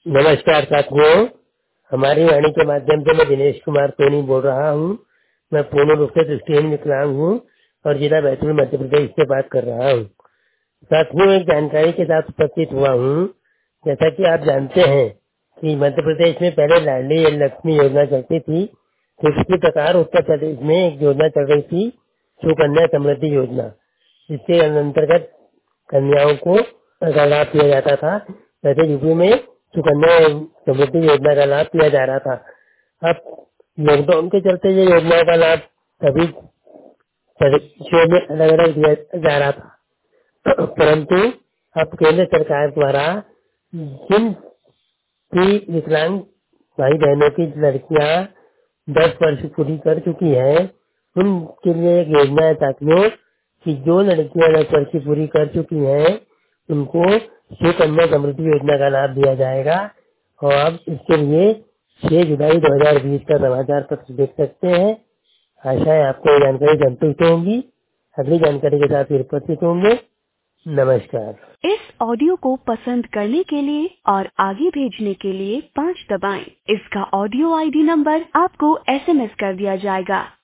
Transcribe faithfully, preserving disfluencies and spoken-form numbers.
नमस्कार साथियों, हमारी वाणी के माध्यम से मैं दिनेश कुमार सोनी बोल रहा हूँ। मैं पूर्ण रूप से दृष्टिहीन विकलांग हूँ और जिला बैतूल मध्य प्रदेश से बात कर रहा हूँ। साथियों, एक जानकारी के साथ उपस्थित हुआ हूँ। जैसा कि आप जानते हैं कि मध्य प्रदेश में पहले लाडली लक्ष्मी योजना चलती थी, तो इसी प्रकार उत्तर प्रदेश में एक योजना चल रही थी, सुकन्या समृद्धि योजना, जिसके अंतर्गत कन्याओं को लाभ दिया जाता था। वैसे यूपी में सुकन्या समृद्धि योजना का लाभ दिया जा रहा था। अब लॉकडाउन के चलते ये योजना का लाभ सभी प्रदेशों में अलग अलग दिया जा रहा था, परंतु अब केंद्र सरकार द्वारा जिन भी विकलांग भाई बहनों की लड़कियां दस वर्ष पूरी कर चुकी हैं, उनके लिए एक योजना है साथियों कि जो लड़कियां दस वर्ष की पूरी कर चुकी हैं उनको सुकन्या समृद्धि योजना का लाभ दिया जाएगा। और आप इसके लिए छह जुलाई दो हज़ार बीस का समाचार पत्र देख सकते हैं। आशा है आपको ये जानकारी संतुष्ट होंगी। अगली जानकारी के साथ फिर उपस्थित होंगे। नमस्कार। इस ऑडियो को पसंद करने के लिए और आगे भेजने के लिए पाँच दबाएं। इसका ऑडियो आईडी नंबर आपको एसएमएस कर दिया जाएगा।